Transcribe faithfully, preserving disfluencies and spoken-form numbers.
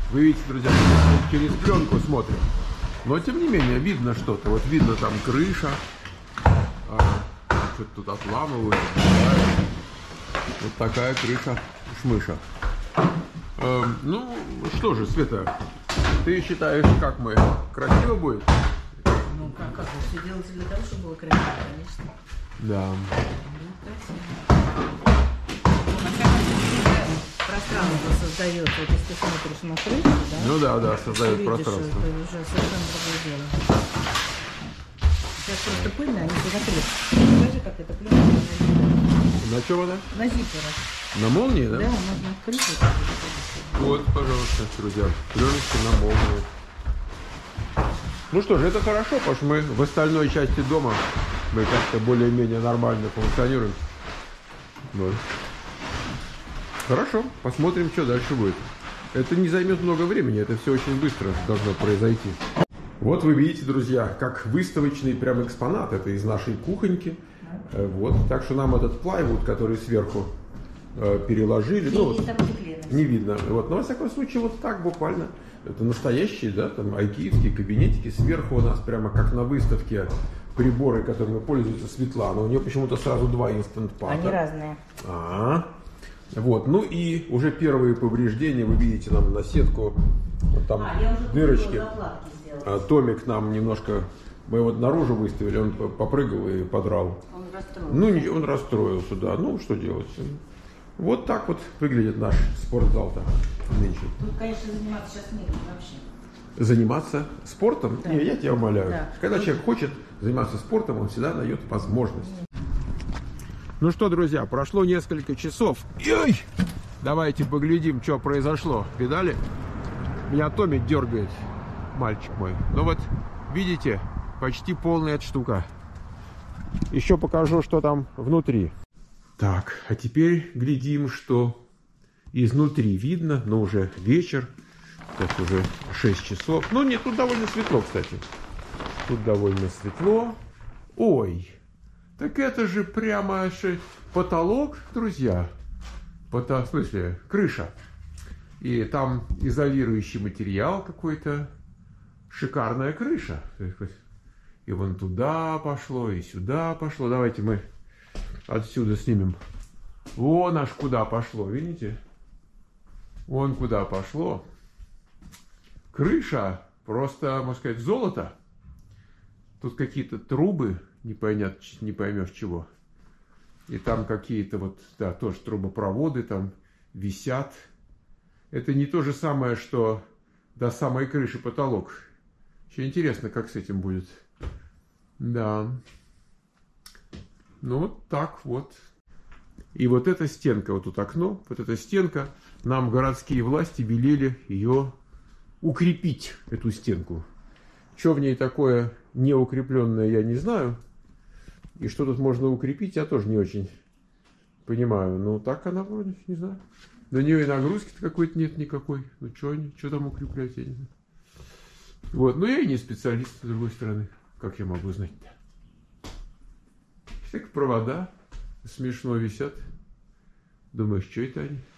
Вы видите, друзья, через пленку смотрим. Но тем не менее видно что-то. Вот видно там крыша. А, что-то тут отламывают. Вот такая крыша шмыша. А, ну, что же, Света, ты считаешь, как мы? Красиво будет? Ну, как, как? Все делается для того, чтобы было красиво, конечно. Да. Пространство создается, вот если ты смотришь на крышу, да? Ну да, да, создает видишь, пространство. это уже совершенно другое дело. Сейчас просто пыльно, они все закрыты. Покажи, как это пленка. На чем она? На зипперах. На молнии, да? Да, можно открыть. Вот, пожалуйста, друзья, пленочка на молнии. Ну что же, это хорошо, потому что мы в остальной части дома мы как-то более-менее нормально функционируем. Вот. Хорошо, посмотрим, что дальше будет. Это не займет много времени, это все очень быстро должно произойти. Вот вы видите, друзья, как выставочный прям экспонат. Это из нашей кухоньки. Вот, так что нам этот плайвуд, который сверху э, переложили, ну, вот, не видно. Вот, но во всяком случае, вот так буквально. Это настоящие, да, там айкиевские кабинетики. Сверху у нас прямо как на выставке приборы, которыми пользуется Светлана. У нее почему-то сразу два инстант-пата. Они разные. А-а-а. Вот, ну и уже первые повреждения, вы видите нам на сетку, вот там а, дырочки. А, Томик нам немножко, мы вот наружу выставили, он попрыгал и подрал. Он расстроился. Ну, он расстроился, да, ну что делать. Вот так вот выглядит наш спортзал-то нынче. Тут, конечно, заниматься сейчас не нужно вообще. Заниматься спортом? Да. Не, я тебя умоляю. Да. Когда человек хочет заниматься спортом, он всегда дает возможность. Ну что, друзья, прошло несколько часов. Ой! Давайте поглядим, что произошло. Видали? Меня Томми дергает, мальчик мой. Ну вот, видите, почти полная эта штука. Еще покажу, что там внутри. Так, а теперь глядим, что изнутри видно, но уже вечер. Сейчас уже шесть часов. Ну нет, тут довольно светло, кстати. Тут довольно светло. Ой! Так это же прямо потолок, друзья. Пото... В смысле, крыша. И там изолирующий материал какой-то. Шикарная крыша. И вон туда пошло, и сюда пошло. Давайте мы отсюда снимем. Вон аж куда пошло, видите? Вон куда пошло. Крыша просто, можно сказать, золото. Тут какие-то трубы. Не понятно, не поймешь чего. И там какие-то вот, да, тоже трубопроводы там висят. Это не то же самое, что до самой крыши потолок. Еще интересно, как с этим будет. Да. Ну, вот так вот. И вот эта стенка, вот тут окно, вот эта стенка, нам городские власти велели ее укрепить, эту стенку. Что в ней такое неукрепленное, я не знаю. И что тут можно укрепить, я тоже не очень понимаю. Ну, так она вроде, не знаю. На нее и нагрузки-то какой-то нет никакой. Ну, что они, что там укреплять, я не знаю. Вот, но я и не специалист, с другой стороны. Как я могу знать-то? Так провода смешно висят. Думаешь, что это они?